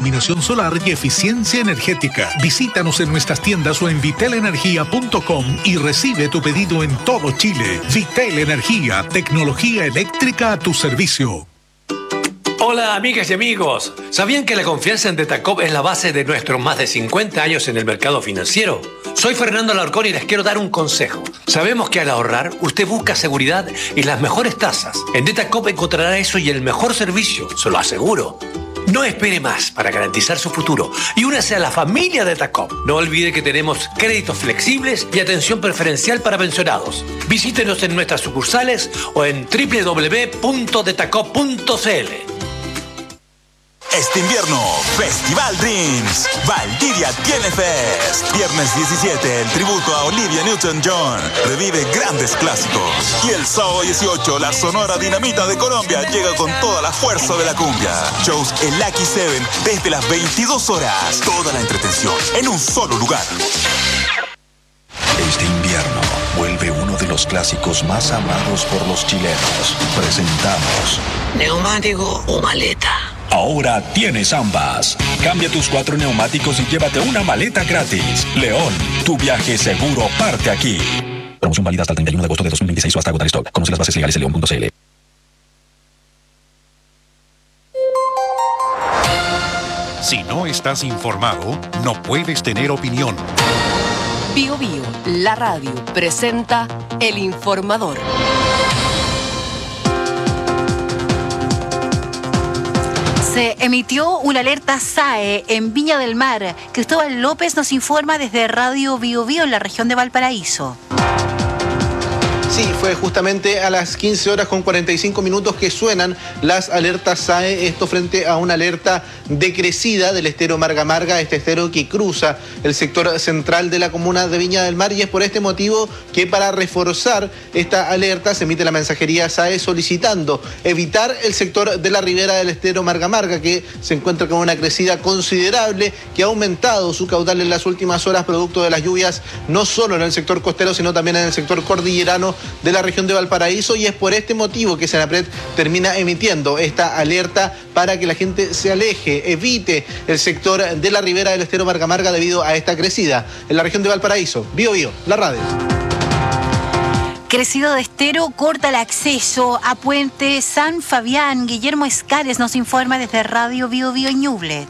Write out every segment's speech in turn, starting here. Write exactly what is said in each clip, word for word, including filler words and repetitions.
iluminación solar y eficiencia energética. Visítanos en nuestras tiendas o en vitel energía punto com y recibe tu pedido en todo Chile. Vitel Energía, tecnología eléctrica a tu servicio. Hola amigas y amigos, ¿sabían que la confianza en Detacop es la base de nuestros más de cincuenta años en el mercado financiero? Soy Fernando Alarcón y les quiero dar un consejo. Sabemos que al ahorrar usted busca seguridad y las mejores tasas. En Detacop encontrará eso y el mejor servicio, se lo aseguro. No espere más para garantizar su futuro y únase a la familia Detacop. No olvide que tenemos créditos flexibles y atención preferencial para pensionados. Visítenos en nuestras sucursales o en doble u doble u doble u punto detacop punto c l. Este invierno, Festival Dreams. Valdivia tiene Fest. Viernes diecisiete, el tributo a Olivia Newton-John. Revive grandes clásicos. Y el sábado dieciocho, la Sonora Dinamita de Colombia llega con toda la fuerza de la cumbia. Shows en Lucky Seven desde las veintidós horas. Toda la entretención en un solo lugar. Este invierno vuelve uno de los clásicos más amados por los chilenos. Presentamos ¿neumático o maleta? Ahora tienes ambas. Cambia tus cuatro neumáticos y llévate una maleta gratis. León, tu viaje seguro parte aquí. Promoción válida hasta el treinta y uno de agosto de dos mil veintiséis o hasta agotar stock. Conoce las bases legales en león punto c l. Si no estás informado, no puedes tener opinión. Bio Bio, la radio, presenta El Informador. Se emitió una alerta S A E en Viña del Mar. Cristóbal López nos informa desde Radio Bio Bio en la región de Valparaíso. Sí, fue justamente a las quince horas con cuarenta y cinco minutos que suenan las alertas S A E, esto frente a una alerta decrecida del estero Marga Marga, este estero que cruza el sector central de la comuna de Viña del Mar, y es por este motivo que para reforzar esta alerta se emite la mensajería S A E solicitando evitar el sector de la ribera del estero Marga Marga, que se encuentra con una crecida considerable, que ha aumentado su caudal en las últimas horas producto de las lluvias, no solo en el sector costero, sino también en el sector cordillerano de la región de Valparaíso, y es por este motivo que Senapred termina emitiendo esta alerta para que la gente se aleje, evite el sector de la ribera del estero Marga Marga debido a esta crecida. En la región de Valparaíso, Bio Bio, la radio. Crecido de estero corta el acceso a Puente San Fabián. Guillermo Escares nos informa desde Radio Bio Bio en Ñuble.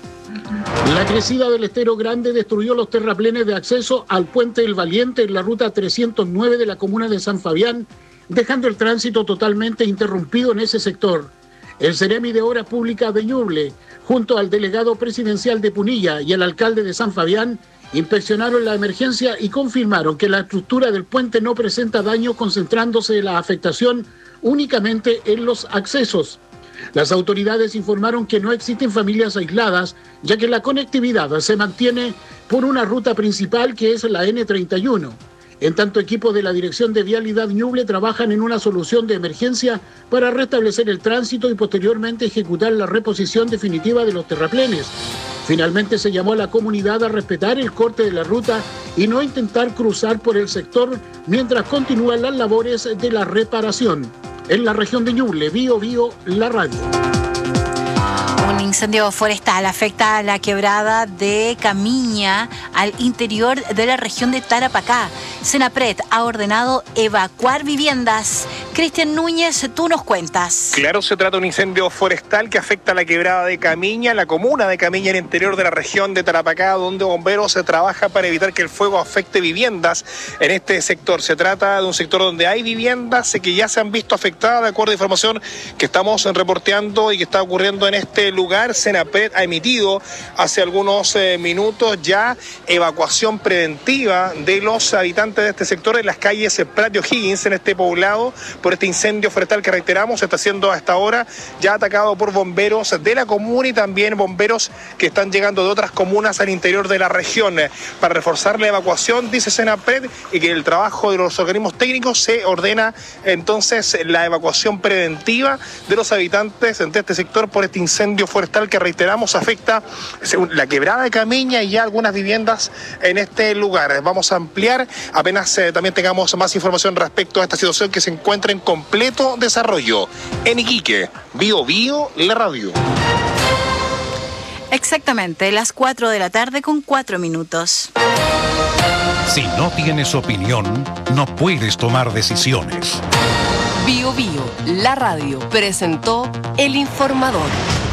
La crecida del estero grande destruyó los terraplenes de acceso al Puente del Valiente en la ruta trescientos nueve de la comuna de San Fabián, dejando el tránsito totalmente interrumpido en ese sector. El Ceremi de Obras Públicas de Ñuble, junto al delegado presidencial de Punilla y el alcalde de San Fabián, inspeccionaron la emergencia y confirmaron que la estructura del puente no presenta daño, concentrándose la afectación únicamente en los accesos. Las autoridades informaron que no existen familias aisladas, ya que la conectividad se mantiene por una ruta principal que es la ene treinta y uno. En tanto, equipos de la Dirección de Vialidad Ñuble trabajan en una solución de emergencia para restablecer el tránsito y posteriormente ejecutar la reposición definitiva de los terraplenes. Finalmente se llamó a la comunidad a respetar el corte de la ruta y no intentar cruzar por el sector mientras continúan las labores de la reparación. En la región de Ñuble, Bio Bio, la radio. Un incendio forestal afecta a la quebrada de Camiña al interior de la región de Tarapacá. Senapred ha ordenado evacuar viviendas. Cristian Núñez, tú nos cuentas. Claro, se trata de un incendio forestal que afecta a la quebrada de Camiña, la comuna de Camiña, en el interior de la región de Tarapacá, donde bomberos se trabaja para evitar que el fuego afecte viviendas en este sector. Se trata de un sector donde hay viviendas que ya se han visto afectadas, de acuerdo a información que estamos reporteando y que está ocurriendo en este lugar. Senapred ha emitido hace algunos eh, minutos ya evacuación preventiva de los habitantes de este sector en las calles Prat y O'Higgins, en este poblado, por este incendio forestal que, reiteramos, está siendo hasta ahora ya atacado por bomberos de la comuna y también bomberos que están llegando de otras comunas al interior de la región. Para reforzar la evacuación, dice Senapred, y que el trabajo de los organismos técnicos, se ordena entonces la evacuación preventiva de los habitantes de este sector por este incendio forestal que, reiteramos, afecta según la quebrada de Camiña y ya algunas viviendas en este lugar. Vamos a ampliar apenas eh, también tengamos más información respecto a esta situación que se encuentra en completo desarrollo. En Iquique, Bio Bio, la radio. Exactamente, las cuatro de la tarde con cuatro minutos. Si no tienes opinión, no puedes tomar decisiones. Bio Bio, la radio, presentó El Informador.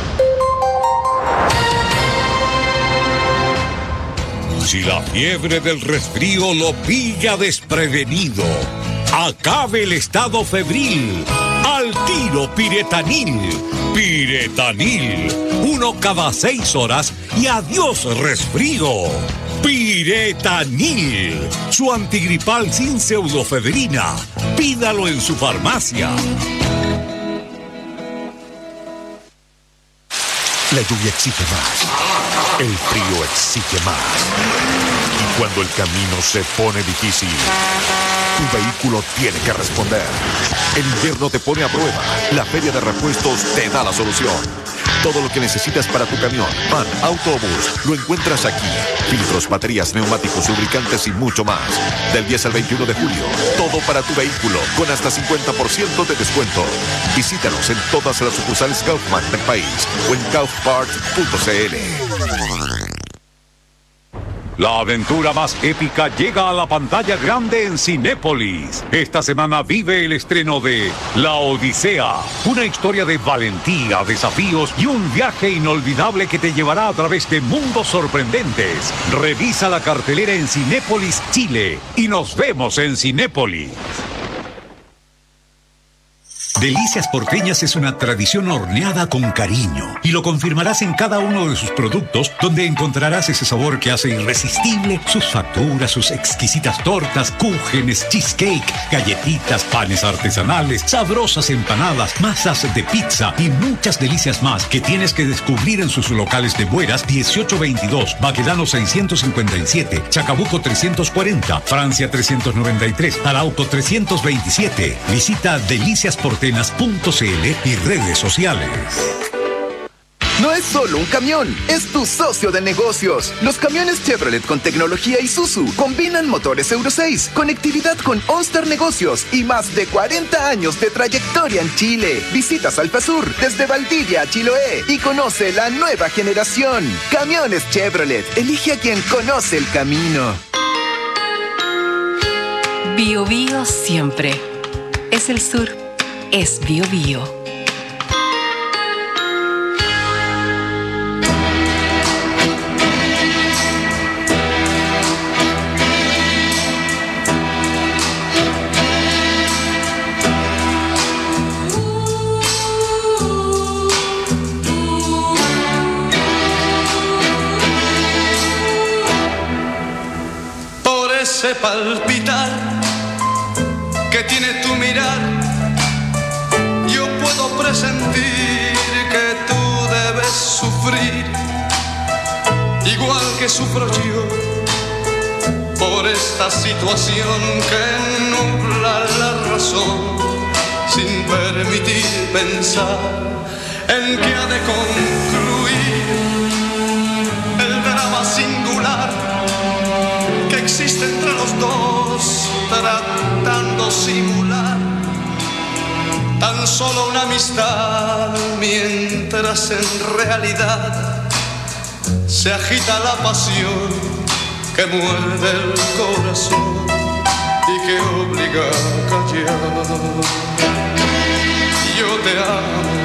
Si la fiebre del resfrío lo pilla desprevenido, acabe el estado febril. Al tiro Piretanil. Piretanil. Uno cada seis horas y adiós resfrío. Piretanil. Su antigripal sin pseudofedrina. Pídalo en su farmacia. La lluvia exige más. El frío exige más. Y cuando el camino se pone difícil, tu vehículo tiene que responder. El invierno te pone a prueba. La Feria de Repuestos te da la solución. Todo lo que necesitas para tu camión, van, auto o bus, lo encuentras aquí. Filtros, baterías, neumáticos, lubricantes y mucho más. Del diez al veintiuno de julio, todo para tu vehículo, con hasta cincuenta por ciento de descuento. Visítanos en todas las sucursales Kaufman del país o en kaufparts punto c l. La aventura más épica llega a la pantalla grande en Cinépolis. Esta semana vive el estreno de La Odisea, una historia de valentía, desafíos y un viaje inolvidable que te llevará a través de mundos sorprendentes. Revisa la cartelera en Cinépolis Chile y nos vemos en Cinépolis. Delicias Porteñas es una tradición horneada con cariño y lo confirmarás en cada uno de sus productos, donde encontrarás ese sabor que hace irresistible sus facturas, sus exquisitas tortas, cúgenes, cheesecake, galletitas, panes artesanales, sabrosas empanadas, masas de pizza y muchas delicias más que tienes que descubrir en sus locales de Bueras dieciocho veintidós, Baquedano seiscientos cincuenta y siete, Chacabuco trescientos cuarenta, Francia trescientos noventa y tres, Arauco trescientos veintisiete. Visita Delicias Porteñas punto c l y redes sociales. No es solo un camión, es tu socio de negocios. Los camiones Chevrolet con tecnología Isuzu combinan motores Euro seis, conectividad con OnStar Negocios y más de cuarenta años de trayectoria en Chile. Visita Salfasur desde Valdivia a Chiloé y conoce la nueva generación. Camiones Chevrolet, elige a quien conoce el camino. Bio Bio siempre. Es el sur. Es Bio Bio. Por ese palpitar que tiene tu mirar, puedo presentir que tú debes sufrir, igual que sufro yo, por esta situación que nubla la razón, sin permitir pensar en que ha de concluir el drama singular que existe entre los dos, tratando simular tan solo una amistad, mientras en realidad se agita la pasión que muerde el corazón y que obliga a callar. Yo te amo,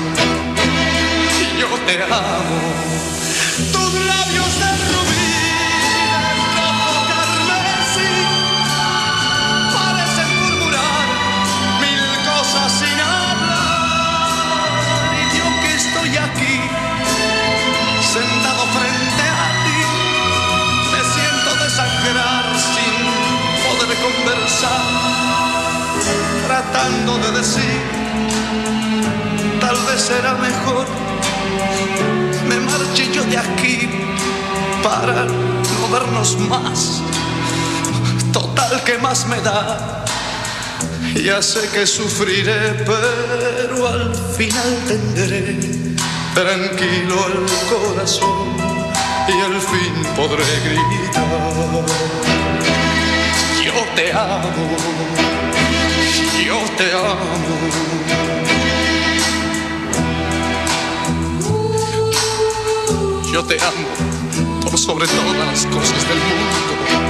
yo te amo, tus labios de rubí, de rojo carmesí, parecen murmurar mil cosas sin hablar, y yo que estoy aquí, sentado frente a ti, me siento desangrar sin poder conversar, tratando de decir, tal vez será mejor me marche yo de aquí para no vernos más. Total, que más me da, ya sé que sufriré, pero al final tendré tranquilo el corazón y al fin podré gritar: yo te amo, yo te amo. yo te amo por sobre todas las cosas del mundo.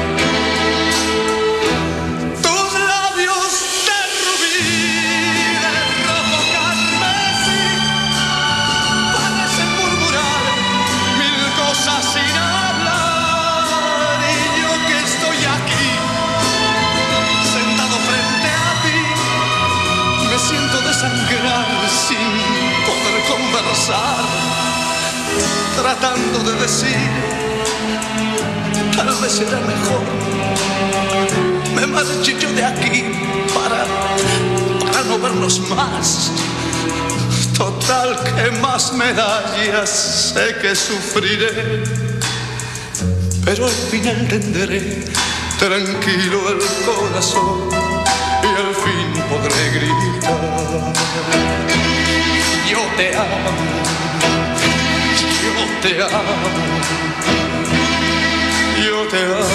Tus labios de rubí, de rojo carmesí, parecen murmurar mil cosas sin hablar. Y yo que estoy aquí, sentado frente a ti, me siento desangrar sin poder conversar, tratando de decir, tal vez será mejor me marchito de aquí para, para no vernos más. Total, que más me da, ya sé que sufriré, pero al final entenderé tranquilo el corazón y al fin podré gritar: yo te amo, yo te amo, yo te amo.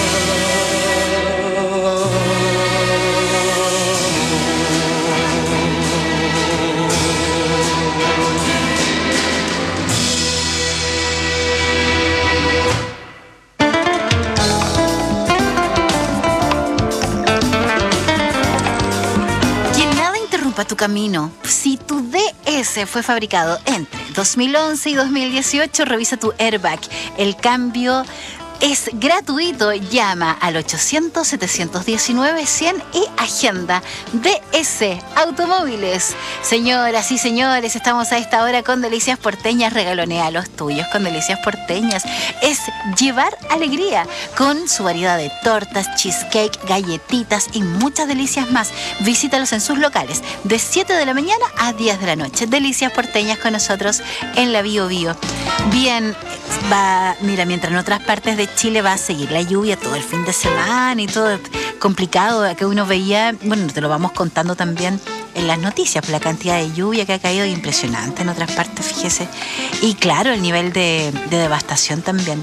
Que nada interrumpa tu camino. Si tu D S fue fabricado entre dos mil once y dos mil dieciocho, revisa tu airbag. El cambio es gratuito. Llama al ochocientos, setecientos diecinueve, cien y agenda. D S Automóviles. Señoras y señores, estamos a esta hora con Delicias Porteñas. Regalonea los tuyos con Delicias Porteñas. Es llevar alegría con su variedad de tortas, cheesecake, galletitas y muchas delicias más. Visítalos en sus locales de siete de la mañana a diez de la noche. Delicias Porteñas con nosotros en la Bio Bio. Bien, va, mira, mientras en otras partes de Chile va a seguir la lluvia todo el fin de semana y todo complicado, que uno veía, bueno, te lo vamos contando también en las noticias, por la cantidad de lluvia que ha caído, impresionante en otras partes, fíjese. Y claro, el nivel de, de devastación también.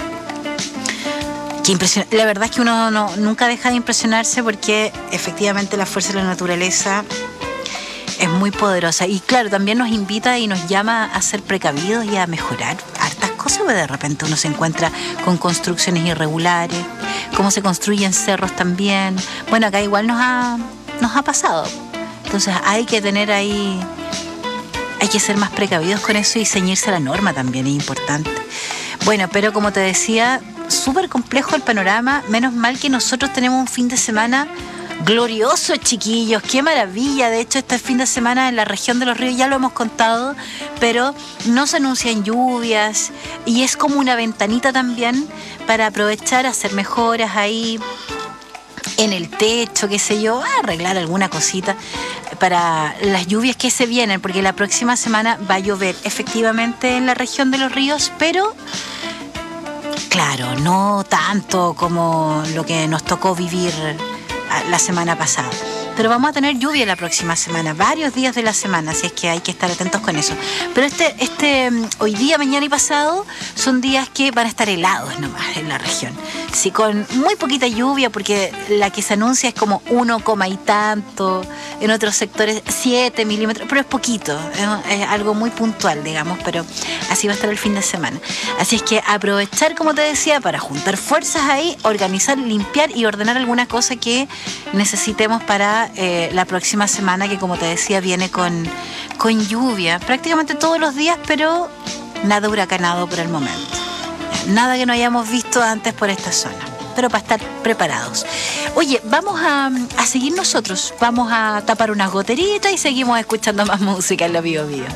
Qué impresión. La verdad es que uno no, nunca deja de impresionarse, porque efectivamente la fuerza de la naturaleza es muy poderosa. Y claro, también nos invita y nos llama a ser precavidos y a mejorar hartas cosas, porque de repente uno se encuentra con construcciones irregulares, cómo se construyen cerros también. Bueno, acá igual nos ha, nos ha pasado. Entonces hay que tener ahí, hay que ser más precavidos con eso y ceñirse a la norma también, es importante. Bueno, pero como te decía, súper complejo el panorama. Menos mal que nosotros tenemos un fin de semana glorioso, chiquillos, qué maravilla. De hecho, este fin de semana en la región de los ríos, ya lo hemos contado, pero no se anuncian lluvias y es como una ventanita también para aprovechar, hacer mejoras ahí en el techo, qué sé yo, arreglar alguna cosita para las lluvias que se vienen, porque la próxima semana va a llover efectivamente en la región de los ríos, pero claro, no tanto como lo que nos tocó vivir la semana pasada. Pero vamos a tener lluvia la próxima semana, varios días de la semana, así es que hay que estar atentos con eso. Pero este, este hoy día, mañana y pasado son días que van a estar helados nomás en la región. Sí, con muy poquita lluvia, porque la que se anuncia es como uno coma y tanto, en otros sectores siete milímetros, pero es poquito, es, es algo muy puntual, digamos, pero así va a estar el fin de semana. Así es que aprovechar, como te decía, para juntar fuerzas ahí, organizar, limpiar y ordenar alguna cosa que necesitemos para Eh, la próxima semana, que como te decía viene con, con lluvia prácticamente todos los días, pero nada huracanado por el momento, nada que no hayamos visto antes por esta zona, pero para estar preparados. Oye, vamos a, a seguir nosotros, vamos a tapar unas goteritas y seguimos escuchando más música en la Bio Bio.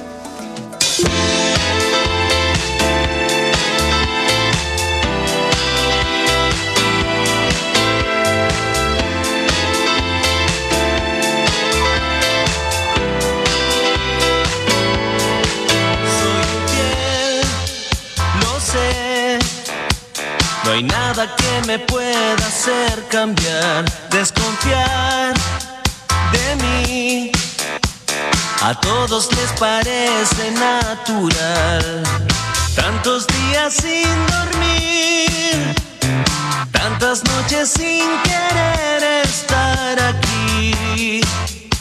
No hay nada que me pueda hacer cambiar, desconfiar de mí. A todos les parece natural. Tantos días sin dormir, tantas noches sin querer estar aquí,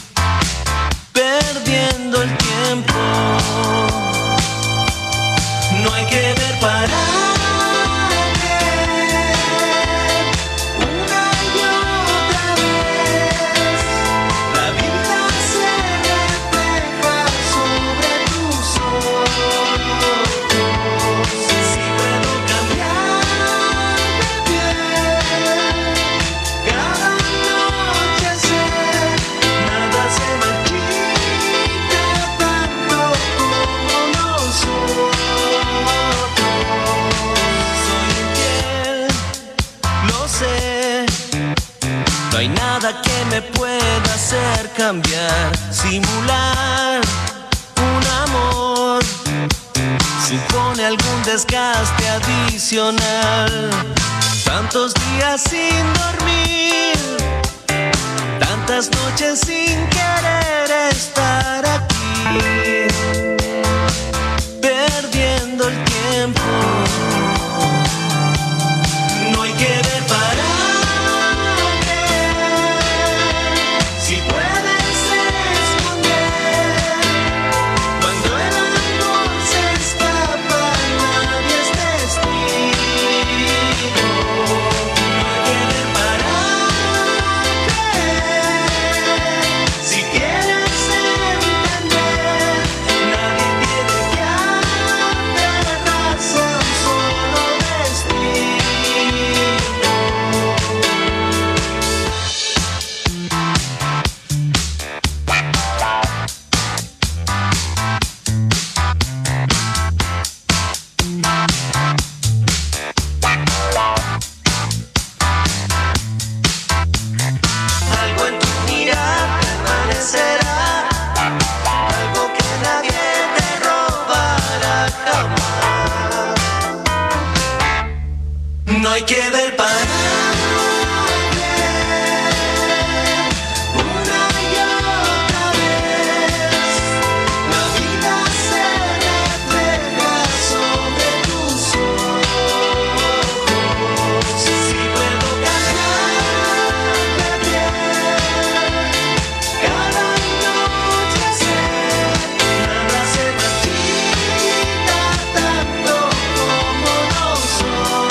perdiendo el tiempo. No hay que ver para que me pueda hacer cambiar, simular un amor supone algún desgaste adicional. Tantos días sin dormir, tantas noches sin querer estar aquí, perdiendo el tiempo. No hay que ver para no hay que ver para una y otra vez. La vida se refleja sobre tus ojos. Si puedo cantarte bien, cada noche sé, nada se marchita tanto como nosotros.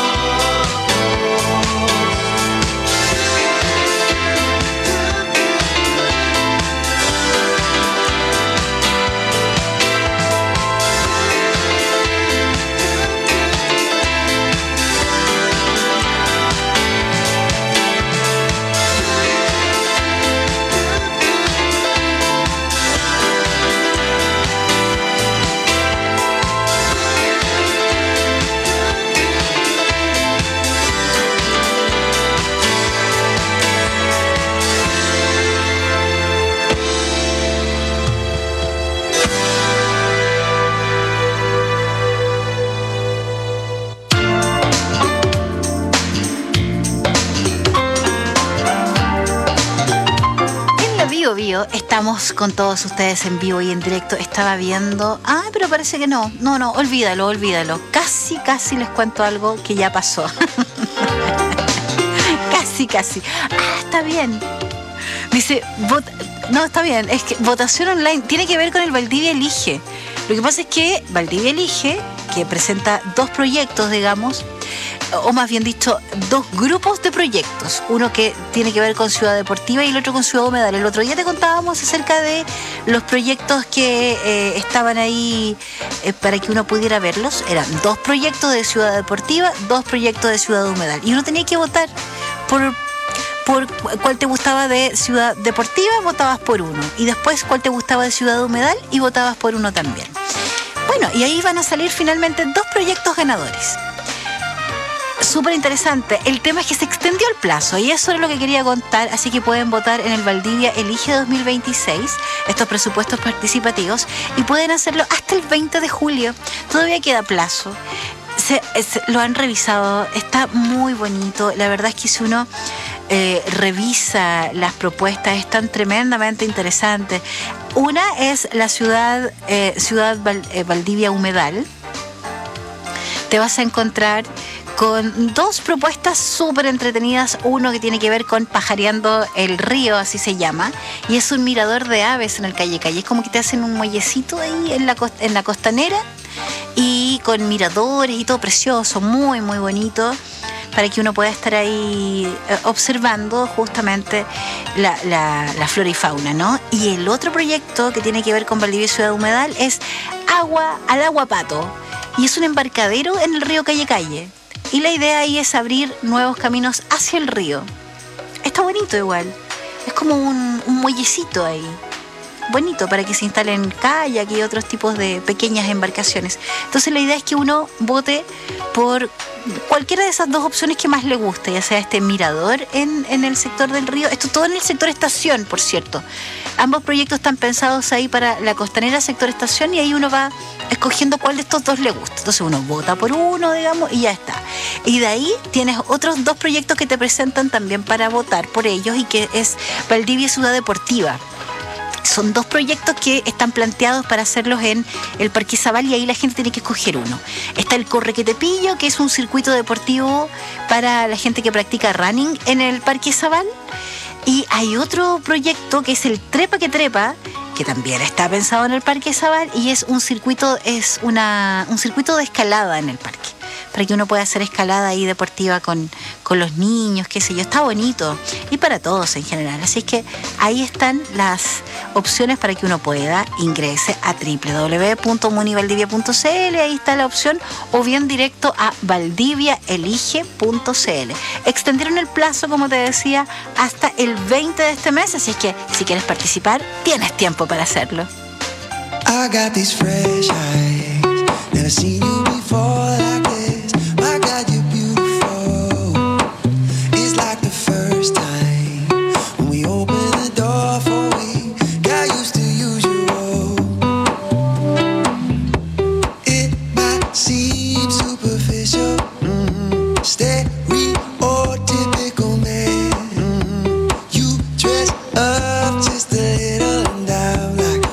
Bio, estamos con todos ustedes en vivo y en directo. Estaba viendo, ah, pero parece que no, no, no, olvídalo, olvídalo. Casi, casi les cuento algo que ya pasó. Casi, casi. Ah, está bien. Dice, vot- no, está bien, es que votación online tiene que ver con el Valdivia Elige. Lo que pasa es que Valdivia Elige, que presenta dos proyectos, digamos, o más bien dicho, dos grupos de proyectos. Uno que tiene que ver con Ciudad Deportiva y el otro con Ciudad Humedal. El otro día te contábamos acerca de los proyectos que eh, estaban ahí eh, para que uno pudiera verlos. Eran dos proyectos de Ciudad Deportiva, dos proyectos de Ciudad Humedal. Y uno tenía que votar por... por cuál te gustaba de Ciudad Deportiva, votabas por uno. Y después cuál te gustaba de Ciudad Humedal y votabas por uno también. Bueno, y ahí van a salir finalmente dos proyectos ganadores. Súper interesante. El tema es que se extendió el plazo y eso es lo que quería contar, así que pueden votar en el Valdivia Elige dos mil veintiséis, estos presupuestos participativos, y pueden hacerlo hasta el veinte de julio. Todavía queda plazo. Se, se, lo han revisado, está muy bonito. La verdad es que si uno eh, revisa las propuestas, están tremendamente interesantes. Una es la ciudad, eh, ciudad Val, eh, Valdivia Humedal. Te vas a encontrar con dos propuestas súper entretenidas. Uno que tiene que ver con Pajareando el Río, así se llama, y es un mirador de aves en el Calle Calle. Es como que te hacen un muellecito ahí en la, cost- en la costanera, y con miradores y todo precioso, muy, muy bonito, para que uno pueda estar ahí eh, observando justamente la, la, la flora y fauna, ¿no? Y el otro proyecto que tiene que ver con Valdivia Ciudad Humedal es Agua al Agua Pato, y es un embarcadero en el río Calle Calle. Y la idea ahí es abrir nuevos caminos hacia el río. Está bonito igual, es como un, un muellecito ahí. Bonito para que se instalen kayak y otros tipos de pequeñas embarcaciones. Entonces la idea es que uno vote por cualquiera de esas dos opciones que más le guste, ya sea este mirador en, en el sector del río, esto todo en el sector estación, por cierto. Ambos proyectos están pensados ahí para la costanera sector estación, y ahí uno va escogiendo cuál de estos dos le gusta. Entonces uno vota por uno, digamos, y ya está. Y de ahí tienes otros dos proyectos que te presentan también para votar por ellos, y que es Valdivia Ciudad Deportiva. Son dos proyectos que están planteados para hacerlos en el Parque Izabal, y ahí la gente tiene que escoger uno. Está el Corre que te pillo, que es un circuito deportivo para la gente que practica running en el Parque Izabal. Y hay otro proyecto que es el Trepa que trepa, que también está pensado en el Parque Izabal, y es un circuito, es una, un circuito de escalada en el parque, para que uno pueda hacer escalada ahí deportiva con, con los niños, qué sé yo. Está bonito, y para todos en general. Así es que ahí están las opciones para que uno pueda. Ingrese a doble u doble u doble u punto munivaldivia punto c l, ahí está la opción, o bien directo a valdivia elige punto c l. Extendieron el plazo, como te decía, hasta el veinte de este mes, así es que si quieres participar, tienes tiempo para hacerlo. I got these fresh eyes, never seen you before like this. My God, you're beautiful. It's like the first time when we opened the door for we got used to usual. It might seem superficial, mm-hmm. stereotypical man. Mm-hmm. You dress up just a little and I'm like,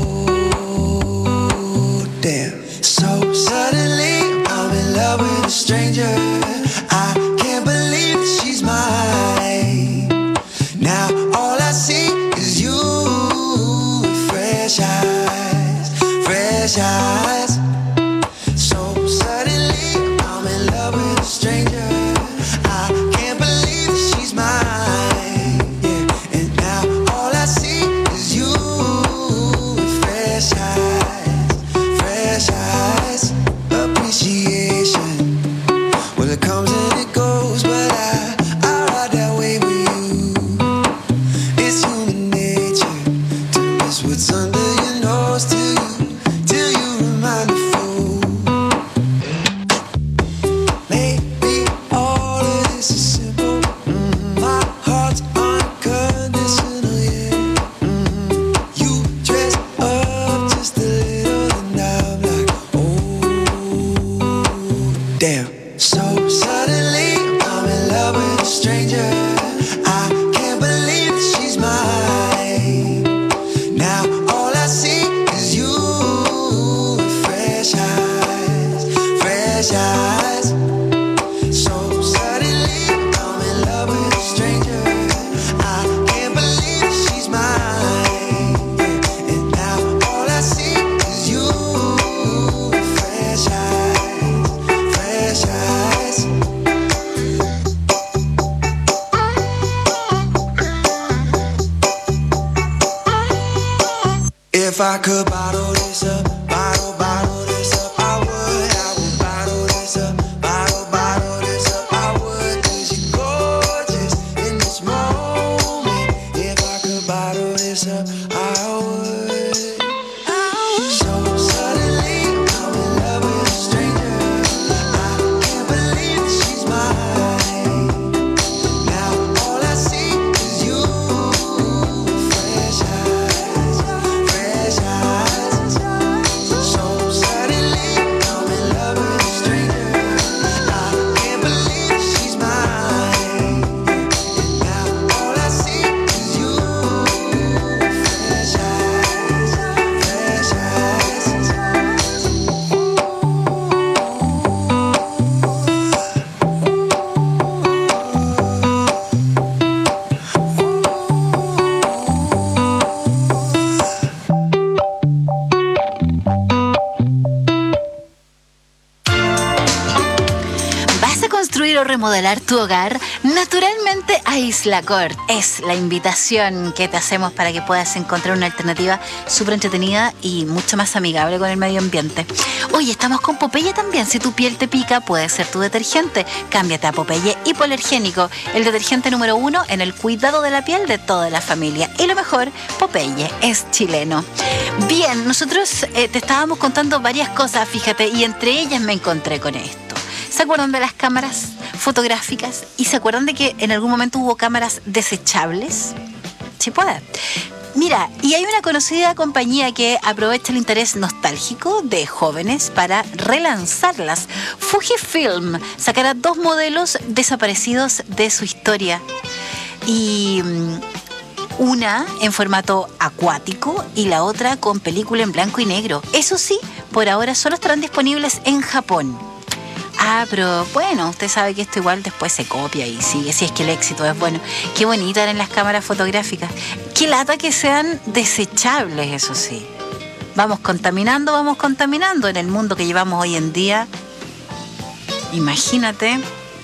oh damn. So suddenly I'm in love with a stranger. I can't believe that she's mine. Now all I see is you with fresh eyes, fresh eyes. So suddenly I'm in love with a stranger. I can't believe that she's mine. Yeah, and now all I see is you with fresh eyes, fresh eyes. Appreciation, well it comes and it goes, but I, I ride that way with you. It's human nature to miss what's under your nose till you, till you remind the fool. Maybe all of this is simple. Mm-hmm. My heart's unconditional, yeah. Mm-hmm. You dress up just a little and I'm like, oh damn. So suddenly I'm in love with a stranger. I can't believe that she's mine. Now all I see is you with fresh eyes, fresh eyes. So suddenly I'm in love with a stranger. I can't believe that she's mine. Yeah, and now all I see is you with fresh eyes, fresh eyes. If I could bottle this up, bottle, bottle this up, I would. I would bottle this up, bottle, bottle this up, I would. 'Cause you're gorgeous in this moment. If I could bottle this up, I would. So suddenly I'm in love with a stranger. I can't believe that she's mine. Now all I see is you with fresh eyes, fresh eyes. construir o remodelar tu hogar? Naturalmente Aislacort es la invitación que te hacemos para que puedas encontrar una alternativa súper entretenida y mucho más amigable con el medio ambiente. Oye, estamos con Popeye también. Si tu piel te pica, puede ser tu detergente. Cámbiate a Popeye Hipoalergénico, el detergente número uno en el cuidado de la piel de toda la familia. Y lo mejor, Popeye es chileno. Bien, nosotros eh, te estábamos contando varias cosas, fíjate, y entre ellas me encontré con esto. ¿Se acuerdan de las cámaras fotográficas? ¿Y se acuerdan de que en algún momento hubo cámaras desechables? Sí puede. Mira, y hay una conocida compañía que aprovecha el interés nostálgico de jóvenes para relanzarlas. Fujifilm sacará dos modelos desaparecidos de su historia. Y una en formato acuático y la otra con película en blanco y negro. Eso sí, por ahora solo estarán disponibles en Japón. Ah, pero bueno, usted sabe que esto igual después se copia y sigue, si es que el éxito es bueno. Qué bonitas eran las cámaras fotográficas. Qué lata que sean desechables, eso sí. Vamos contaminando, vamos contaminando en el mundo que llevamos hoy en día. Imagínate,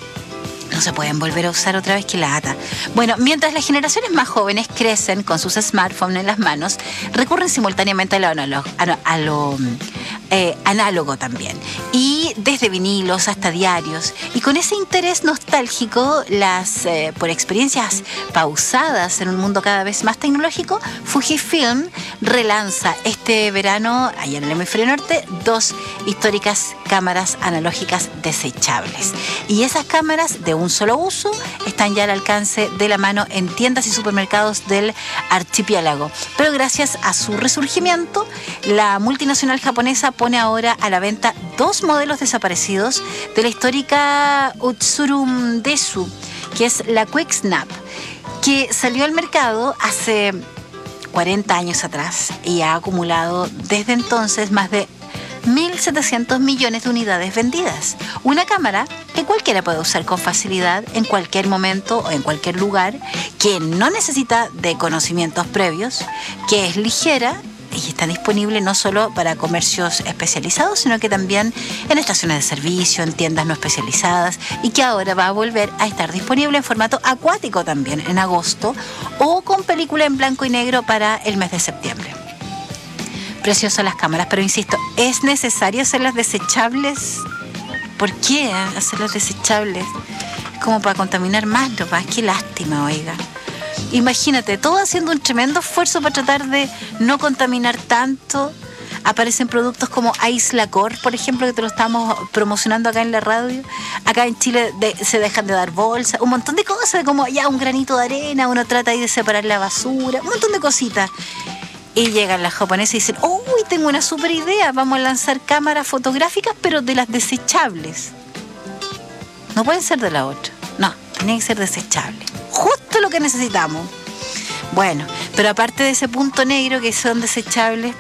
no se pueden volver a usar otra vez, que lata. Bueno, mientras las generaciones más jóvenes crecen con sus smartphones en las manos, recurren simultáneamente a lo análogo, a lo eh, análogo también. Y desde vinilos hasta diarios. Y con ese interés nostálgico, las eh, por experiencias pausadas en un mundo cada vez más tecnológico, Fujifilm relanza este verano, allá en el hemisferio norte, dos históricas cámaras analógicas desechables. Y esas cámaras de un solo uso están ya al alcance de la mano en tiendas y supermercados del archipiélago. Pero gracias a su resurgimiento, la multinacional japonesa pone ahora a la venta dos modelos desaparecidos de la histórica Utsurum Desu, que es la Quick Snap, que salió al mercado hace cuarenta años atrás y ha acumulado desde entonces más de mil setecientos millones de unidades vendidas. Una cámara que cualquiera puede usar con facilidad en cualquier momento o en cualquier lugar, que no necesita de conocimientos previos, que es ligera y está disponible no solo para comercios especializados, sino que también en estaciones de servicio, en tiendas no especializadas, y que ahora va a volver a estar disponible en formato acuático también en agosto, o con película en blanco y negro para el mes de septiembre. Preciosas las cámaras, pero insisto, ¿es necesario hacerlas desechables? ¿Por qué hacerlas desechables? Como para contaminar más, no más. Qué lástima, oiga. Imagínate, todo haciendo un tremendo esfuerzo para tratar de no contaminar tanto. Aparecen productos como Aislacort, por ejemplo, que te lo estamos promocionando acá en la radio. Acá en Chile de, se dejan de dar bolsas, un montón de cosas, como ya un granito de arena, uno trata ahí de separar la basura, un montón de cositas. Y llegan las japonesas y dicen, uy, tengo una super idea, vamos a lanzar cámaras fotográficas, pero de las desechables. No pueden ser de la otra, no, tienen que ser desechables. Justo lo que necesitamos. Bueno, pero aparte de ese punto negro que son desechables,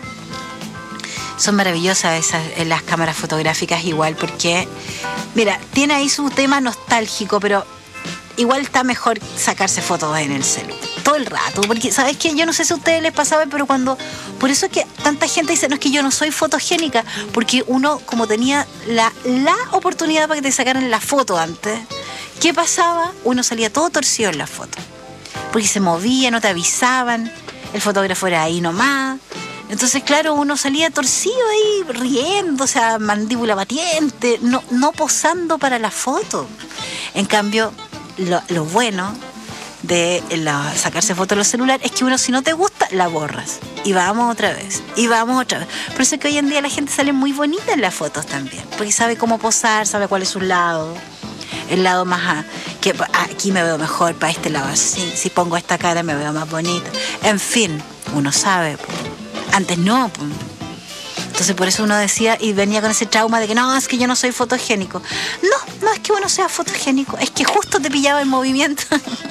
son maravillosas esas las cámaras fotográficas igual, porque, mira, tiene ahí su tema nostálgico, pero igual está mejor sacarse fotos en el celular todo el rato, porque ¿sabes qué? Yo no sé si a ustedes les pasaba, pero cuando, por eso es que tanta gente dice, no, es que yo no soy fotogénica, porque uno, como tenía la, la oportunidad para que te sacaran la foto antes, ¿qué pasaba? Uno salía todo torcido en la foto, porque se movía, no te avisaban, el fotógrafo era ahí nomás. Entonces, claro, uno salía torcido ahí, riendo, o sea, mandíbula batiente, no, no posando para la foto. En cambio, lo, lo bueno de la, sacarse fotos en los celulares es que uno, si no te gusta, la borras. Y vamos otra vez, y vamos otra vez. Por eso es que hoy en día la gente sale muy bonita en las fotos también, porque sabe cómo posar, sabe cuál es su lado. El lado más a, que aquí me veo mejor, para este lado así, si pongo esta cara me veo más bonita. En fin, uno sabe, pues. Antes no, pues. Entonces por eso uno decía y venía con ese trauma de que no, es que yo no soy fotogénico. No, no es que uno sea fotogénico, es que justo te pillaba en movimiento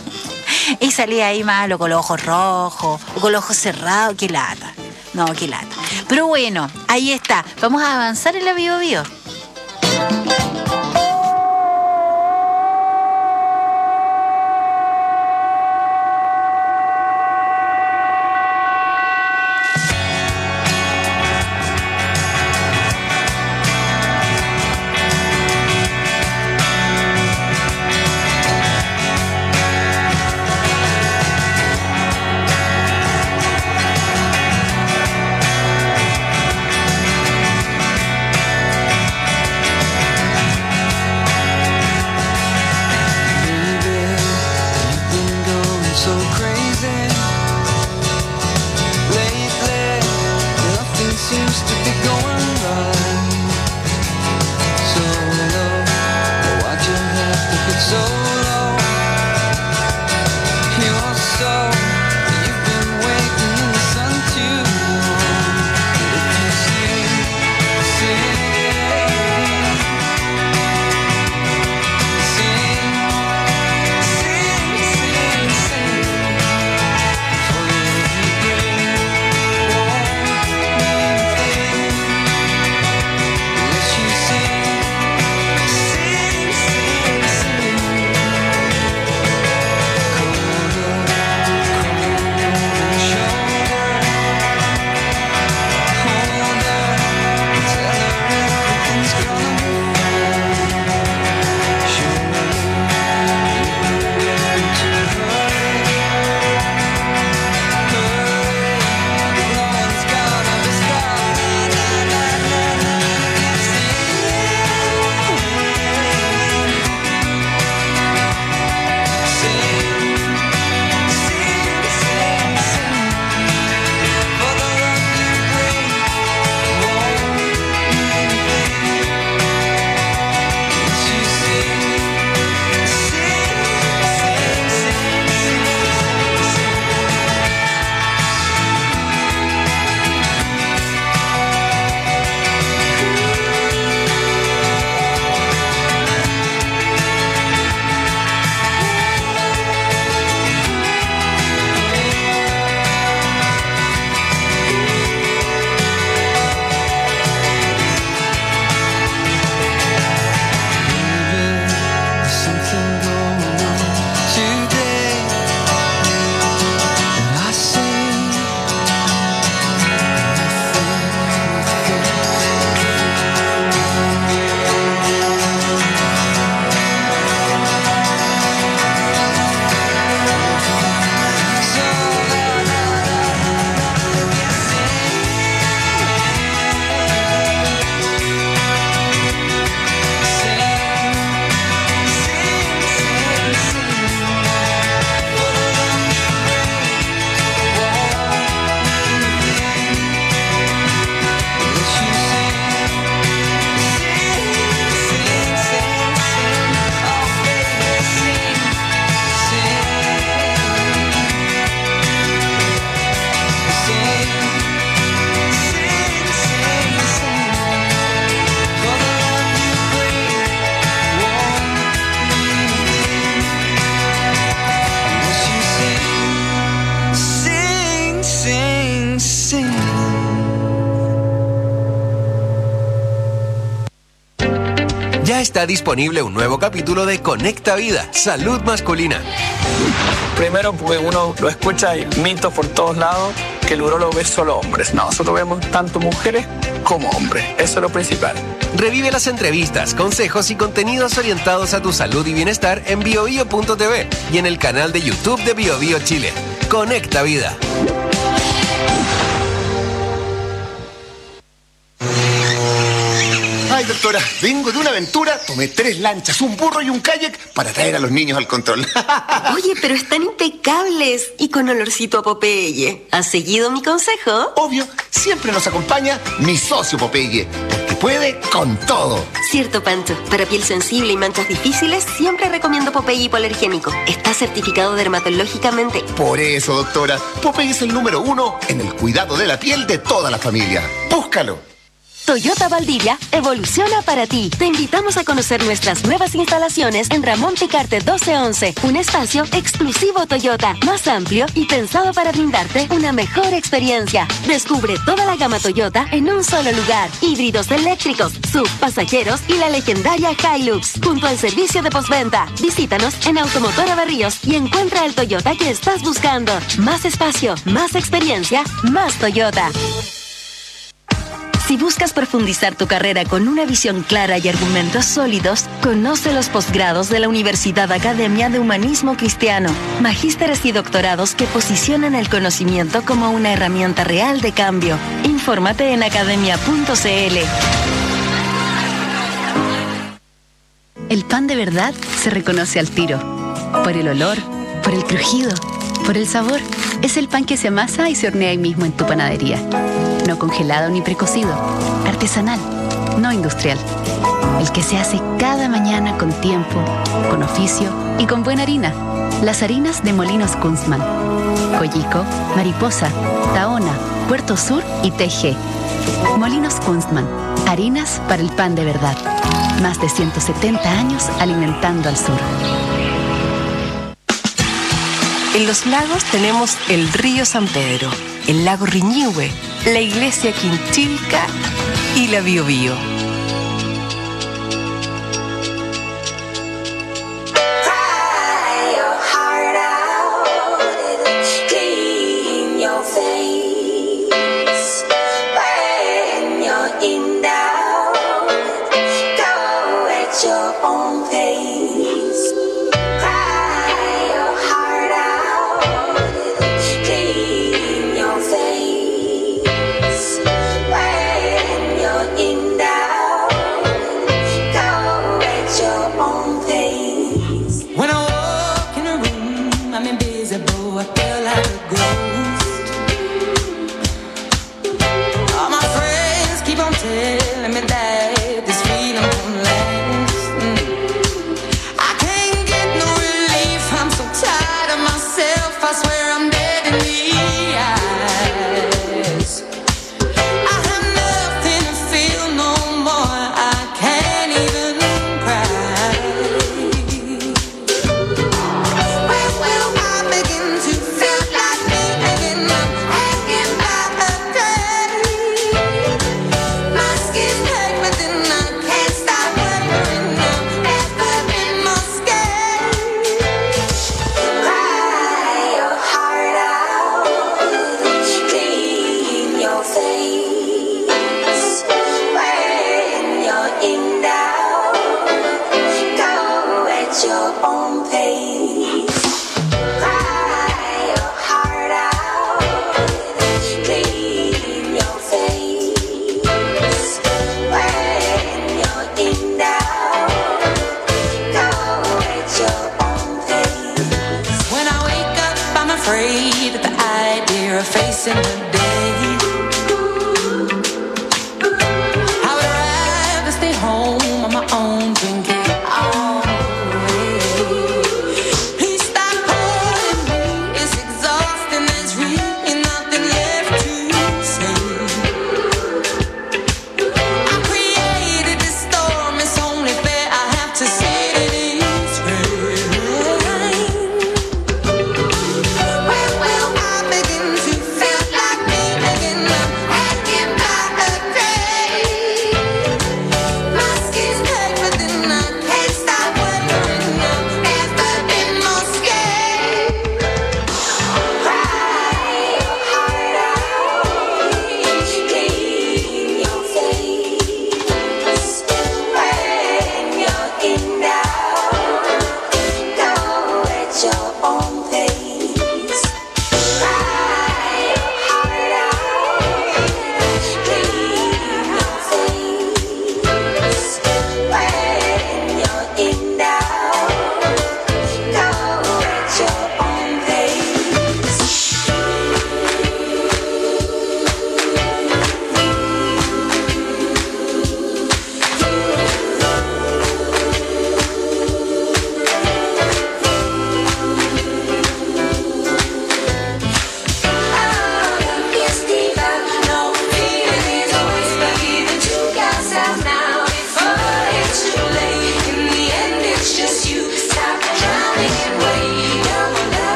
y salía ahí malo con los ojos rojos o con los ojos cerrados. Qué lata, no, qué lata. Pero bueno, ahí está, vamos a avanzar en la Bio Bio. está disponible un nuevo capítulo de Conecta Vida, Salud Masculina. Primero, porque uno lo escucha y mitos por todos lados, que el urólogo ve solo hombres. No, nosotros vemos tanto mujeres como hombres. Eso es lo principal. Revive las entrevistas, consejos y contenidos orientados a tu salud y bienestar en bio bio punto t v y en el canal de YouTube de Bio Bio Chile. Conecta Vida. Ay, doctora, vengo de una aventura, tomé tres lanchas, un burro y un kayak para traer a los niños al control. Oye, pero están impecables y con olorcito a Popeye. ¿Has seguido mi consejo? Obvio, siempre nos acompaña mi socio Popeye, porque puede con todo. Cierto, Pancho. Para piel sensible y manchas difíciles, siempre recomiendo Popeye hipoalergénico. Está certificado dermatológicamente. Por eso, doctora, Popeye es el número uno en el cuidado de la piel de toda la familia. Búscalo. Toyota Valdivia evoluciona para ti. Te invitamos a conocer nuestras nuevas instalaciones en Ramón Picarte doce once, un espacio exclusivo Toyota, más amplio y pensado para brindarte una mejor experiencia. Descubre toda la gama Toyota en un solo lugar. Híbridos eléctricos, S U V, pasajeros y la legendaria Hilux, junto al servicio de postventa. Visítanos en Automotora Barríos y encuentra el Toyota que estás buscando. Más espacio, más experiencia, más Toyota. Si buscas profundizar tu carrera con una visión clara y argumentos sólidos, conoce los posgrados de la Universidad Academia de Humanismo Cristiano, magísteres y doctorados que posicionan el conocimiento como una herramienta real de cambio. Infórmate en academia punto c l. El pan de verdad se reconoce al tiro, por el olor, por el crujido, por el sabor. Es el pan que se amasa y se hornea ahí mismo en tu panadería. No congelado ni precocido, artesanal, no industrial. El que se hace cada mañana con tiempo, con oficio y con buena harina. Las harinas de Molinos Kunzman. Coyico, Mariposa, Tahona, Puerto Sur y T G. Molinos Kunzman, harinas para el pan de verdad. Más de ciento setenta años alimentando al sur. En los lagos tenemos el río San Pedro, el lago Riñihue, la iglesia Quinchilca y la Biobío.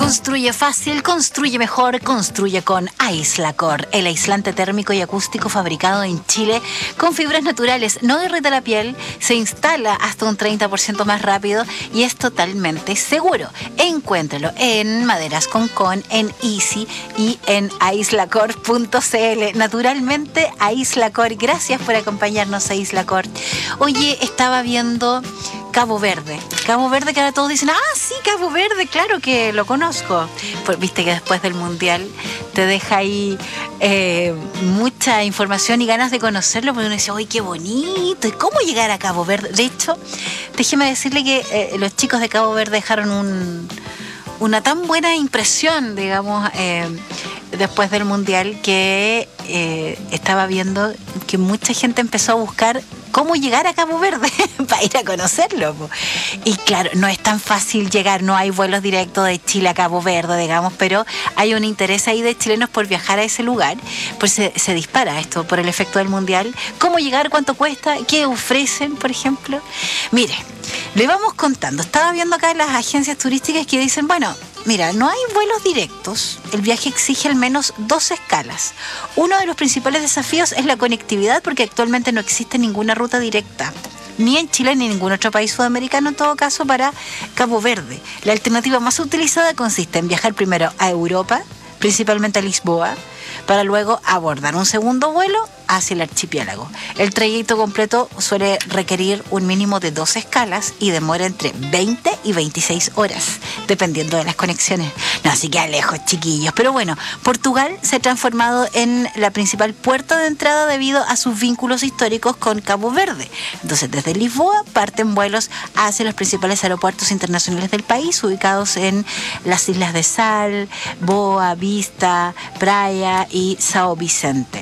Construye fácil, construye mejor, construye con Aislacor, el aislante térmico y acústico fabricado en Chile con fibras naturales, no irrita la piel, se instala hasta un treinta por ciento más rápido y es totalmente seguro. Encuéntralo en Maderas Concón, en Easy y en aislacor punto c l. Naturalmente, Aislacor. Gracias por acompañarnos a Aislacor. Oye, estaba viendo Cabo Verde. Cabo Verde, que ahora todos dicen, ah, sí, Cabo Verde, claro que lo conozco. Pues viste que después del Mundial te deja ahí eh, mucha información y ganas de conocerlo, porque uno dice, ¡ay, qué bonito! ¿Y cómo llegar a Cabo Verde? De hecho, déjeme decirle que eh, los chicos de Cabo Verde dejaron un, una tan buena impresión, digamos, eh, después del Mundial, que eh, estaba viendo que mucha gente empezó a buscar cómo llegar a Cabo Verde para ir a conocerlo. Y claro, no es tan fácil llegar, no hay vuelos directos de Chile a Cabo Verde, digamos, pero hay un interés ahí de chilenos por viajar a ese lugar, pues se, se dispara esto por el efecto del Mundial. ¿Cómo llegar? ¿Cuánto cuesta? ¿Qué ofrecen, por ejemplo? Mire, le vamos contando. Estaba viendo acá las agencias turísticas que dicen, bueno, mira, no hay vuelos directos. El viaje exige al menos dos escalas. Uno de los principales desafíos es la conectividad, porque actualmente no existe ninguna ruta directa, ni en Chile ni en ningún otro país sudamericano, en todo caso, para Cabo Verde. La alternativa más utilizada consiste en viajar primero a Europa, principalmente a Lisboa, para luego abordar un segundo vuelo hacia el archipiélago. El trayecto completo suele requerir un mínimo de dos escalas y demora entre veinte y veintiséis horas, dependiendo de las conexiones. No, así que lejos, chiquillos. Pero bueno, Portugal se ha transformado en la principal puerta de entrada debido a sus vínculos históricos con Cabo Verde. Entonces, desde Lisboa parten vuelos hacia los principales aeropuertos internacionales del país, ubicados en las Islas de Sal, Boa Vista, Praia y São Vicente.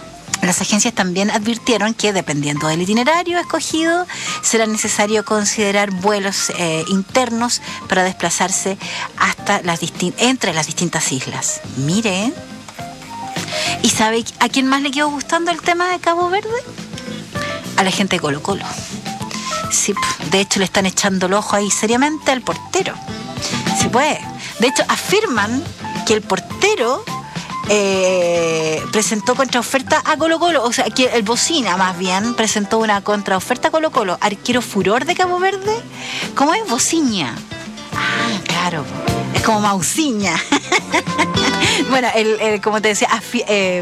Las agencias también advirtieron que, dependiendo del itinerario escogido, será necesario considerar vuelos eh, internos para desplazarse hasta las distin- entre las distintas islas. Miren. ¿Y sabe a quién más le quedó gustando el tema de Cabo Verde? A la gente de Colo Colo. Sí, de hecho le están echando el ojo ahí seriamente al portero. Sí, pues. De hecho, afirman que el portero Eh, presentó contraoferta a Colo Colo, o sea, que el Bocina más bien presentó una contraoferta a Colo Colo. Arquero furor de Cabo Verde, ¿cómo es? Bociña. Ah, claro, es como Mauciña. Bueno, el, el, como te decía, afi- eh,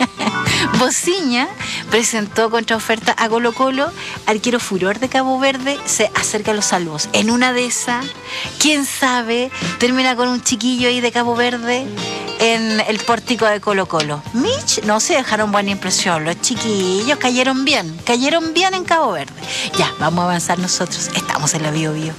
Bociña presentó contraoferta a Colo Colo. Arquero furor de Cabo Verde se acerca a los salvos. En una de esas, quién sabe, termina con un chiquillo ahí de Cabo Verde en el pórtico de Colo Colo. Mitch, no se dejaron buena impresión. Los chiquillos cayeron bien, cayeron bien en Cabo Verde. Ya, vamos a avanzar nosotros. Estamos en la Bio Bio.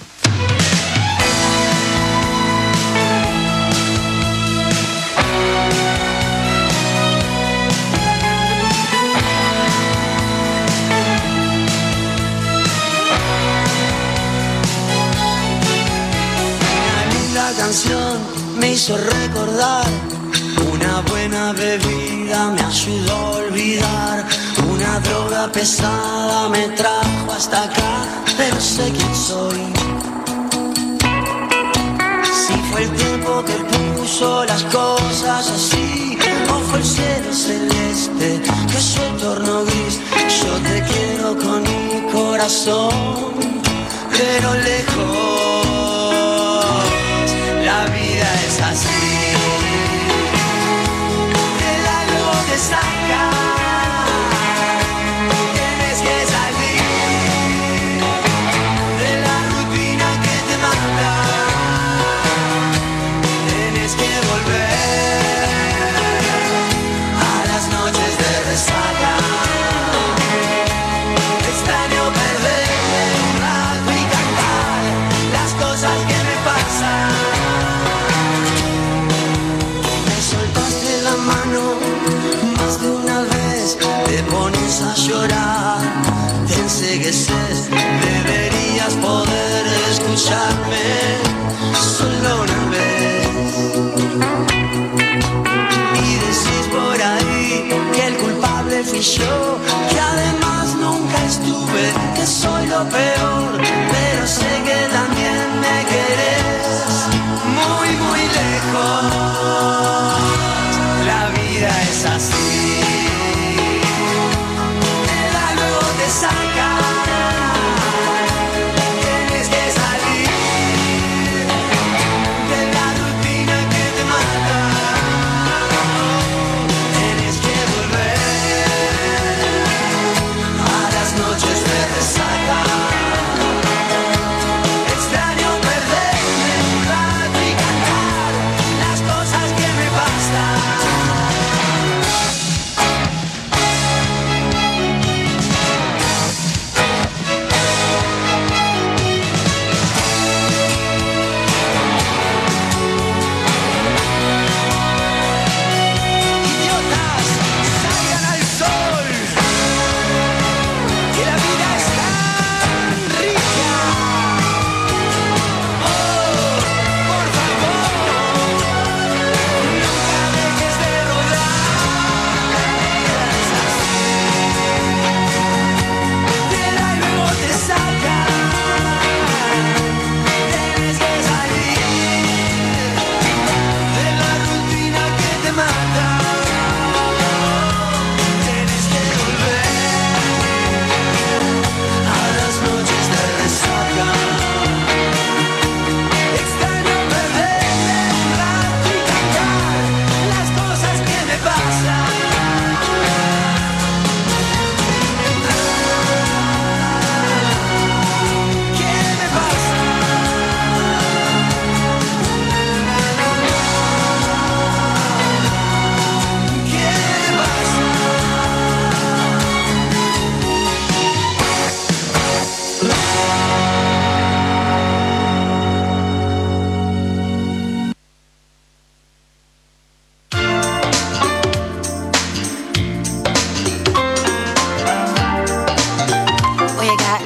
Canción me hizo recordar, una buena bebida me ayudó a olvidar, una droga pesada me trajo hasta acá, pero sé quién soy. Si fue el tiempo que puso las cosas así, o fue el cielo celeste que su entorno gris, yo te quiero con mi corazón, pero lejos. La vida es así, el algo te saca, tienes que salir de la rutina que te mata, tienes que volver a las noches de resaca, extraño perderme un rato y cantar las cosas que me pasan. Más de una vez te pones a llorar, te encegueces, deberías poder escucharme solo una vez. Y decís por ahí que el culpable fui yo, que además nunca estuve, que soy lo peor, pero sé que también me querés muy, muy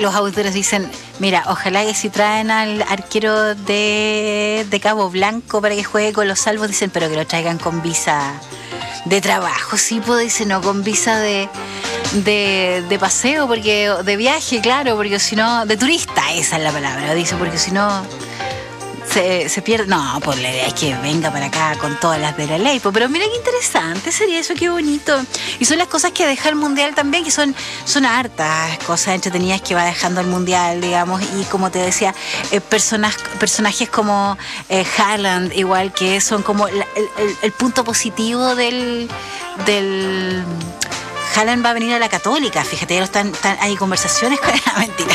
los auditores dicen, mira, ojalá que si traen al arquero de, de Cabo Blanco para que juegue con los Salvos, dicen, pero que lo traigan con visa de trabajo, sí, pues dicen, no con visa de, de, de paseo, porque de viaje, claro, porque si no, de turista, esa es la palabra, dice, porque si no se, se pierde. No, pues la idea es que venga para acá con todas las de la ley, pues, pero mira qué interesante sería eso, qué bonito. Y son las cosas que deja el Mundial también, que son, son hartas cosas entretenidas que va dejando el Mundial, digamos, y como te decía, eh, personas, personajes como eh, Haaland, igual, que son como la, el, el, el punto positivo del... del Haaland va a venir a la Católica, fíjate, ya lo están, están, hay conversaciones con la mentira.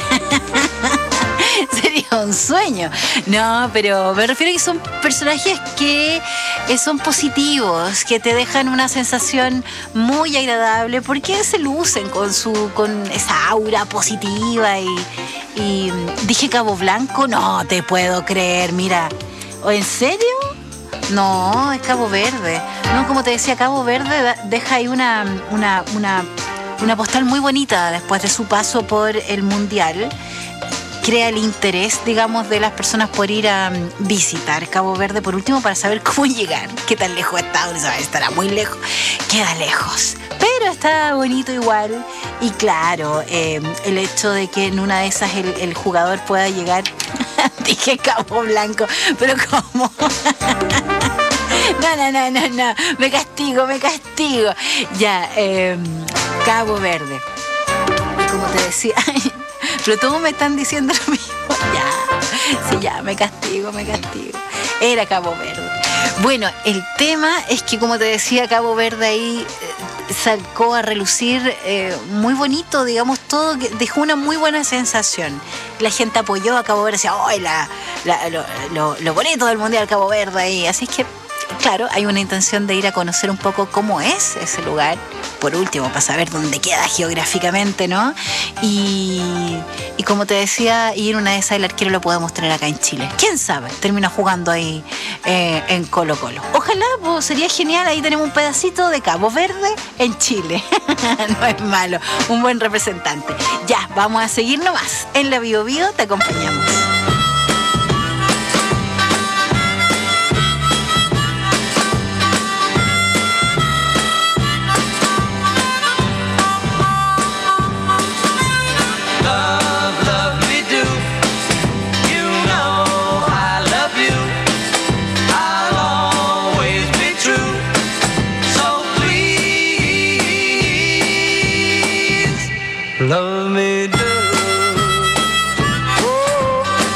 Sería un sueño. No, pero me refiero a que son personajes que eh, son positivos, que te dejan una sensación muy agradable, porque se lucen con su con esa aura positiva. Y, y dije Cabo Blanco, no te puedo creer, mira, ¿en serio? No, es Cabo Verde. No, como te decía, Cabo Verde deja ahí una, una, una, una postal muy bonita después de su paso por el Mundial. Crea el interés, digamos, de las personas por ir a visitar Cabo Verde, por último, para saber cómo llegar. Qué tan lejos está, uno sabe, estará muy lejos, queda lejos. Pero está bonito igual. Y claro, eh, el hecho de que en una de esas el, el jugador pueda llegar... Dije Cabo Blanco, pero ¿cómo? No, no, no, no, no. Me castigo, me castigo. Ya, eh, Cabo Verde. Y como te decía... Pero todos me están diciendo lo mismo. Ya, sí, ya, me castigo, me castigo. Era Cabo Verde. Bueno, el tema es que, como te decía, Cabo Verde ahí eh, sacó a relucir eh, muy bonito, digamos, todo, que dejó una muy buena sensación. La gente apoyó a Cabo Verde, decía, ¡ay, la, la, lo, lo, lo bonito del Mundial Cabo Verde ahí! Así es que, claro, hay una intención de ir a conocer un poco cómo es ese lugar, por último, para saber dónde queda geográficamente, ¿no? Y, y como te decía, y en una de esas el arquero lo podemos tener acá en Chile. ¿Quién sabe? Termina jugando ahí eh, en Colo Colo. Ojalá, pues sería genial, ahí tenemos un pedacito de Cabo Verde en Chile. No es malo, un buen representante. Ya, vamos a seguir nomás. En la Bio Bio te acompañamos. Love me do. Oh.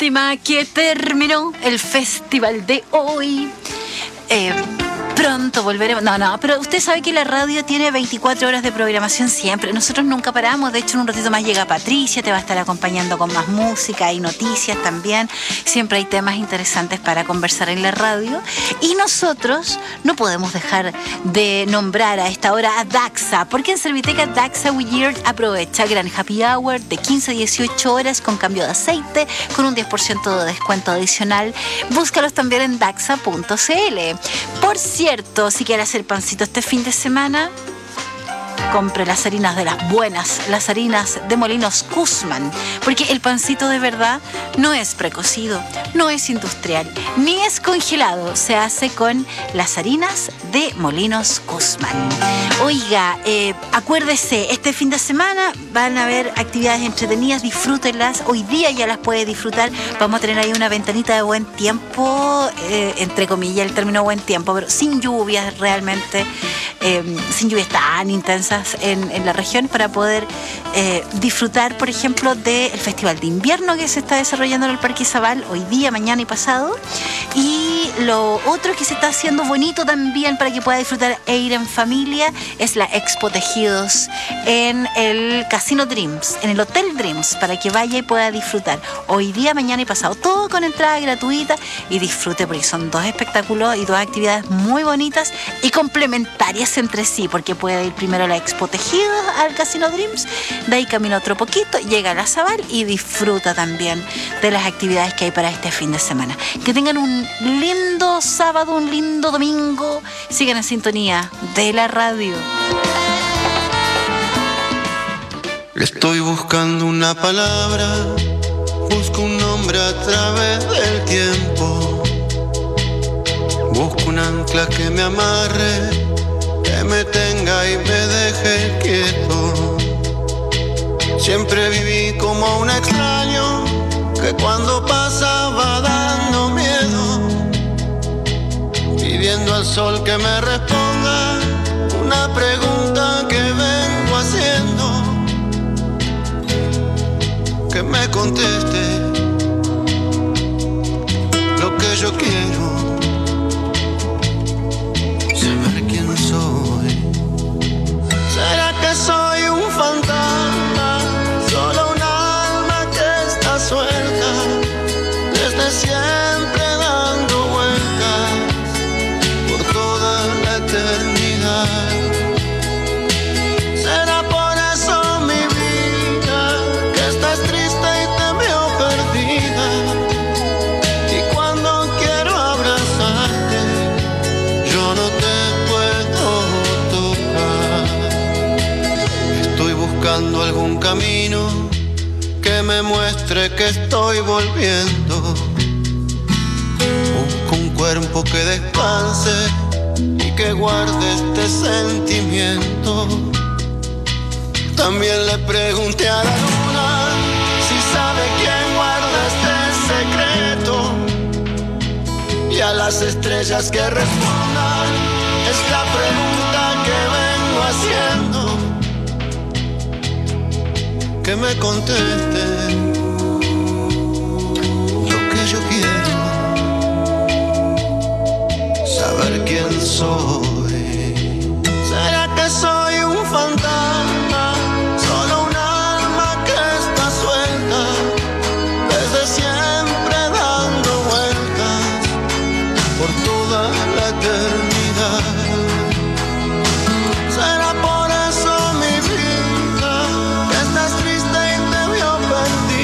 lástima que terminó el festival de hoy. Eh, pronto volveremos. No, no, pero usted sabe que la radio tiene veinticuatro horas de programación siempre. Nosotros nunca paramos. De hecho, en un ratito más llega Patricia, te va a estar acompañando con más música y noticias también. Siempre hay temas interesantes para conversar en la radio. Y nosotros no podemos dejar de nombrar a esta hora a Daxa, porque en Serviteca Daxa Weird aprovecha gran happy hour de quince a dieciocho horas con cambio de aceite, con un diez por ciento de descuento adicional. Búscalos también en daxa punto c l. Por cierto, si quiere hacer pancito este fin de semana, compre las harinas de las buenas, las harinas de Molinos Guzmán, porque el pancito de verdad no es precocido, no es industrial, ni es congelado, se hace con las harinas de Molinos Guzmán. Oiga, eh, acuérdese, este fin de semana van a haber actividades entretenidas, disfrútenlas, hoy día ya las puede disfrutar, vamos a tener ahí una ventanita de buen tiempo, eh, entre comillas el término buen tiempo, pero sin lluvias realmente, eh, sin lluvias tan intensas En, en la región para poder eh, disfrutar, por ejemplo, del Festival de Invierno que se está desarrollando en el Parque Izabal hoy día, mañana y pasado. Y lo otro que se está haciendo bonito también para que pueda disfrutar e ir en familia es la Expo Tejidos en el Casino Dreams, en el Hotel Dreams, para que vaya y pueda disfrutar hoy día, mañana y pasado. Todo con entrada gratuita y disfrute, porque son dos espectáculos y dos actividades muy bonitas y complementarias entre sí, porque puede ir primero a la Expo Tejidos al Casino Dreams, de ahí camina otro poquito, llega a la Zabal y disfruta también de las actividades que hay para este fin de semana. Que tengan un lindo sábado, un lindo domingo, sigan en sintonía de la radio. Estoy buscando una palabra, busco un nombre a través del tiempo, busco un ancla que me amarre, que me tenga y me deje quieto. Siempre viví como un extraño que cuando pasaba dando miedo, pidiendo al sol que me responda una pregunta que vengo haciendo, que me conteste lo que yo quiero, saber quién soy. ¿Será que soy un fantasma, solo un alma que está suelta, desde siempre dando vueltas por toda la eternidad? ¿Será por eso mi vida que estás triste y te veo perdida? Y cuando quiero abrazarte, yo no te puedo tocar. Estoy buscando algún camino que me muestre que estoy volviendo. Busco un cuerpo que descanse y que guarde este sentimiento. También le pregunté a la luna si sabe quién guarda este secreto, y a las estrellas que respondan esta pregunta que vengo haciendo, que me contesten lo que yo quiero, saber quién soy. ¿Será que soy un fantasma, solo un alma que está suelta, desde siempre dando vueltas por toda la eternidad? ¿Será por eso mi vida que estás triste y te veo perdida?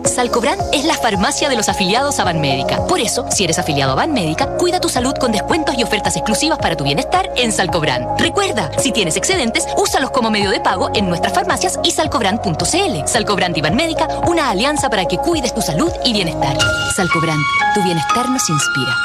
Salcobran es la farmacia de los afiliados a Banmédica. Por eso, si eres afiliado a Banmédica, cuida tu salud con descuentos y ofertas exclusivas para tu bienestar en Salcobran. Recuerda, si tienes excedentes, úsalos como medio de pago en nuestras farmacias y salcobran punto c l. Salcobran y Banmédica, una alianza para que cuides tu salud y bienestar. Salcobran, tu bienestar nos inspira.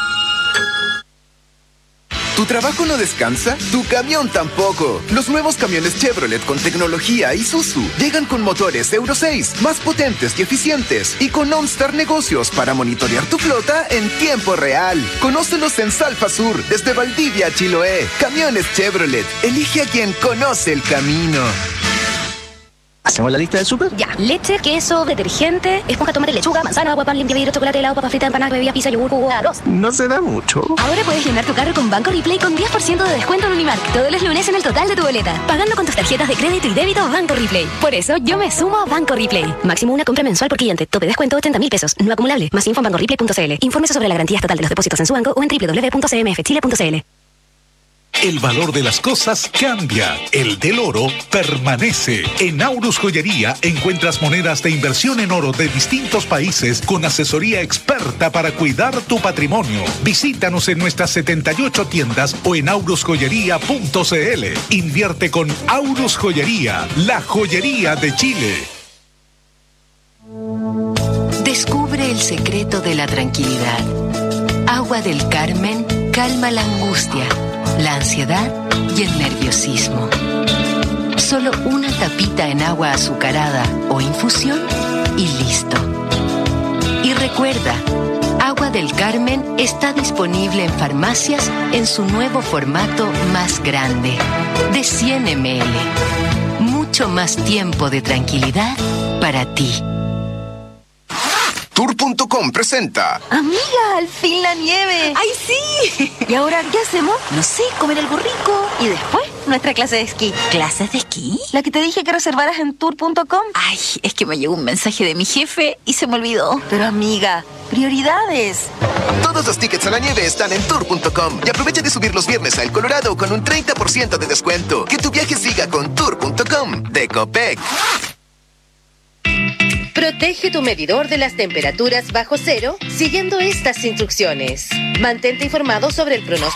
¿Tu trabajo no descansa? ¿Tu camión tampoco? Los nuevos camiones Chevrolet con tecnología Isuzu llegan con motores Euro seis, más potentes y eficientes, y con OnStar Negocios para monitorear tu flota en tiempo real. Conócelos en Salfa Sur, desde Valdivia a Chiloé. Camiones Chevrolet. Elige a quien conoce el camino. ¿Hacemos la lista del súper? Ya. Leche, queso, detergente, esponja, tomate, lechuga, manzana, agua, pan, limpia vidrio, chocolate, helado, papa frita, empanada, bebida, pizza, yogur, jugo, arroz. No se da mucho. Ahora puedes llenar tu carro con Banco Replay con diez por ciento de descuento en Unimark todos los lunes en el total de tu boleta, pagando con tus tarjetas de crédito y débito Banco Replay. Por eso yo me sumo a Banco Replay. Máximo una compra mensual por cliente. Tope descuento ochenta mil pesos. No acumulable. Más info en banco replay punto c l. Infórmese sobre la garantía estatal de los depósitos en su banco o en doble u doble u doble u punto c m f chile punto c l. El valor de las cosas cambia. El del oro permanece. En Aurus Joyería encuentras monedas de inversión en oro de distintos países con asesoría experta para cuidar tu patrimonio. Visítanos en nuestras setenta y ocho tiendas o en aurus joyería punto c l. Invierte con Aurus Joyería, la joyería de Chile. Descubre el secreto de la tranquilidad. Agua del Carmen calma la angustia, la ansiedad y el nerviosismo. Solo una tapita en agua azucarada o infusión y listo. Y recuerda, Agua del Carmen está disponible en farmacias en su nuevo formato más grande, de cien mililitros. Mucho más tiempo de tranquilidad para ti. Tour punto com presenta. Amiga, al fin la nieve. ¡Ay, sí! ¿Y ahora qué hacemos? No sé, comer algo rico. Y después, nuestra clase de esquí. ¿Clases de esquí? La que te dije que reservaras en tour punto com. Ay, es que me llegó un mensaje de mi jefe y se me olvidó. Pero amiga, prioridades. Todos los tickets a la nieve están en tour punto com y aprovecha de subir los viernes a El Colorado con un treinta por ciento de descuento. Que tu viaje siga con tour punto com de Copec. Protege tu medidor de las temperaturas bajo cero siguiendo estas instrucciones. Mantente informado sobre el pronóstico